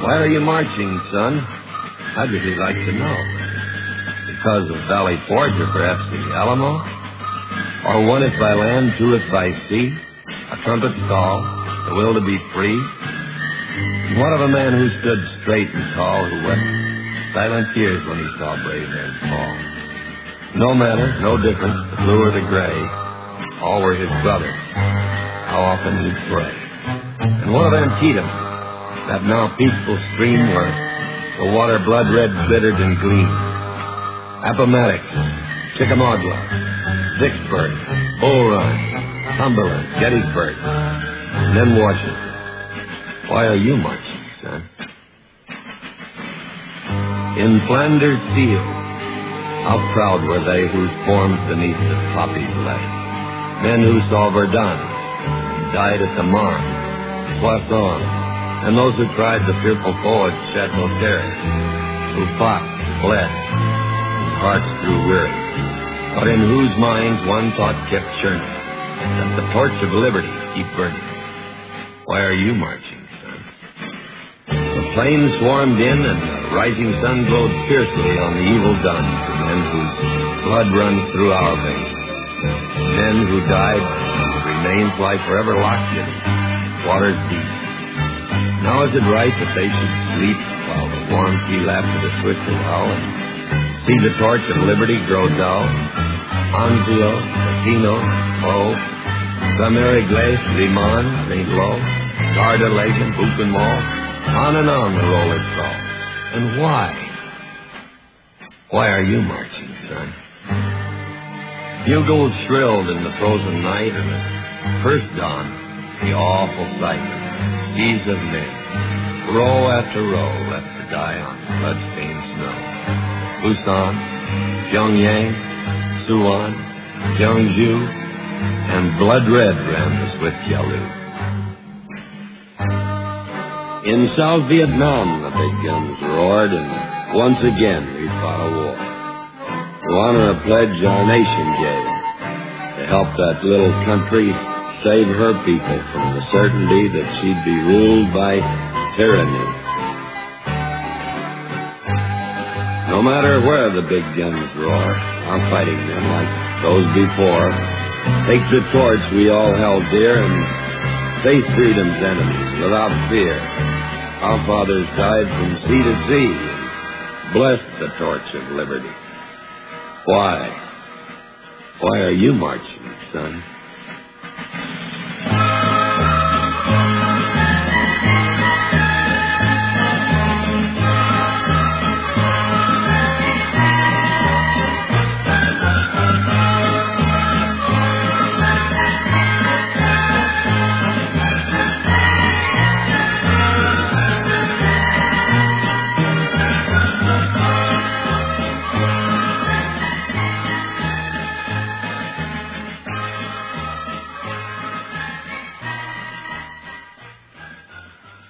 Why are you marching, son? I'd really like to know. Because of Valley Forge or perhaps the Alamo? Or one if by land, two if by sea? A trumpet's call, the will to be free? And what of a man who stood straight and tall, who wept silent tears when he saw brave men fall? No matter, no difference, the blue or the gray, all were his brothers. How often he'd pray. And what of Antietam, that now peaceful stream where the water blood-red glittered and gleamed? Appomattox, Chickamauga, Vicksburg, Bull Run, Cumberland, Gettysburg, and then Washington. Why are you marching, son? In Flanders field, how proud were they whose forms beneath the poppies lay. Men who saw Verdun, died at the Marne, Soissons, and those who tried the fearful foe at Chateau-Thierry, who fought, bled, whose hearts grew weary, but in whose minds one thought kept churning, that the torch of liberty keep burning. Why are you marching, son? The plains swarmed in, and the rising sun glowed fiercely on the evil done to men whose blood runs through our veins. Men who died, whose remains lie forever locked in waters deep. Now is it right that they should sleep while the warm sea lapped with a swiftly howl and see the torch of liberty grow dull? Anzio, Casino, Oh, Saint-Mary-Glace, Limon, St. Lo, Garda, Lagan, Buchenwald, on and on the rollers go. And why? Why are you marching, son? Bugles shrilled in the frozen night, and at first dawn, the awful sight, seas of men, row after row, left to die on blood-stained snow. Busan, Pyongyang, Suwon, Jeonju, and blood-red ran the swift Yalu. In South Vietnam, the big guns roared, and once again we fought a war. To honor a pledge our nation gave, to help that little country save her people from the certainty that she'd be ruled by tyranny. No matter where the big guns roar, I'm fighting them like those before. Take the torch we all held dear and face freedom's enemies without fear. Our fathers died from sea to sea and blessed the torch of liberty. Why? Why are you marching, son?